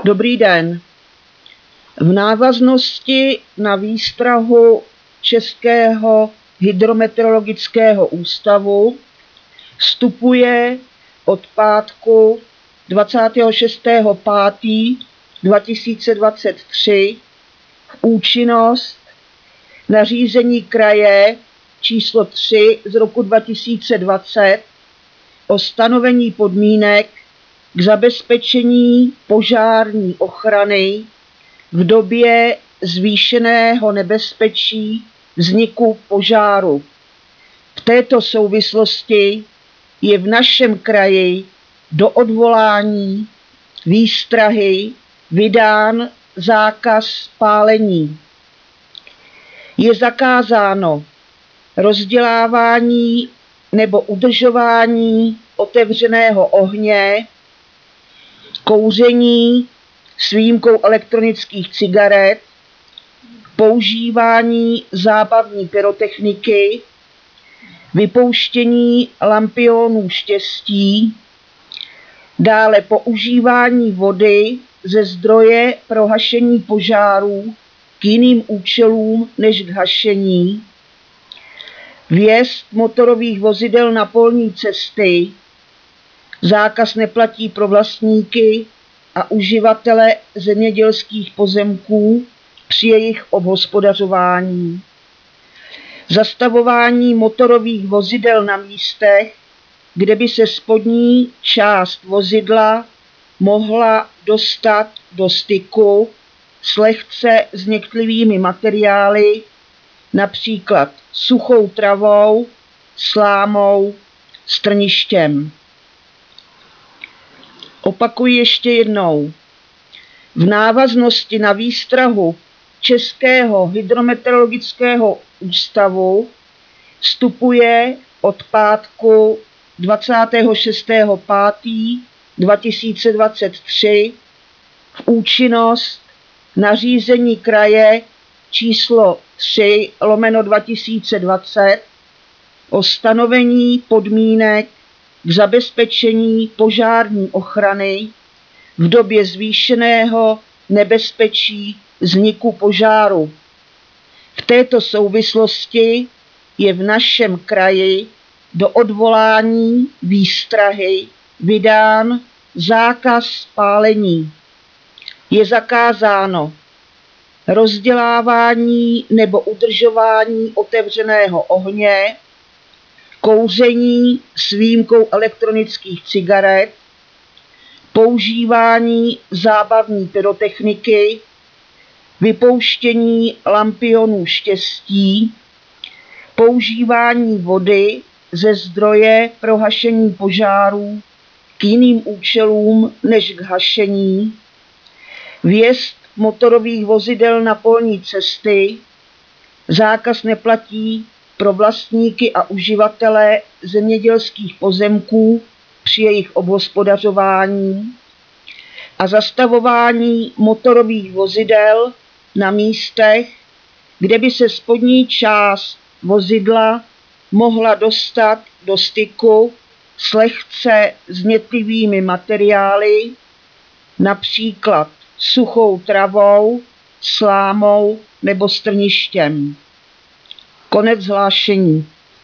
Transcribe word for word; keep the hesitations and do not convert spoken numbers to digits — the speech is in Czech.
Dobrý den. V návaznosti na výstrahu Českého hydrometeorologického ústavu vstupuje od pátku dvacátého šestého pátého dva tisíce dvacet tři v účinnost nařízení kraje číslo tři z roku dva tisíce dvacet o stanovení podmínek k zabezpečení požární ochrany v době zvýšeného nebezpečí vzniku požáru. V této souvislosti je v našem kraji do odvolání výstrahy vydán zákaz pálení. Je zakázáno rozdělávání nebo udržování otevřeného ohně, kouření s výjimkou elektronických cigaret, používání zábavní pyrotechniky, vypouštění lampionů štěstí, dále používání vody ze zdroje pro hašení požárů k jiným účelům než k hašení, vjezd motorových vozidel na polní cesty, zákaz neplatí pro vlastníky a uživatele zemědělských pozemků při jejich obhospodařování, zastavování motorových vozidel na místech, kde by se spodní část vozidla mohla dostat do styku s lehce zněklivými materiály, například suchou travou, slámou, strništěm. Opakuji ještě jednou. V návaznosti na výstrahu Českého hydrometeorologického ústavu vstupuje od pátku dvacátého šestého pátého dva tisíce dvacet tři v účinnost nařízení kraje číslo tři lomeno dva tisíce dvacet o stanovení podmínek k zabezpečení požární ochrany v době zvýšeného nebezpečí vzniku požáru. V této souvislosti je v našem kraji do odvolání výstrahy vydán zákaz pálení. Je zakázáno rozdělávání nebo udržování otevřeného ohně, kouření s výjimkou elektronických cigaret, používání zábavní pyrotechniky, vypouštění lampionů štěstí, používání vody ze zdroje pro hašení požárů k jiným účelům než k hašení, vjezd motorových vozidel na polní cesty, zákaz neplatí pro vlastníky a uživatele zemědělských pozemků při jejich obhospodařování a zastavování motorových vozidel na místech, kde by se spodní část vozidla mohla dostat do styku s lehce znětlivými materiály, například suchou travou, slámou nebo strništěm. Konec hlášení.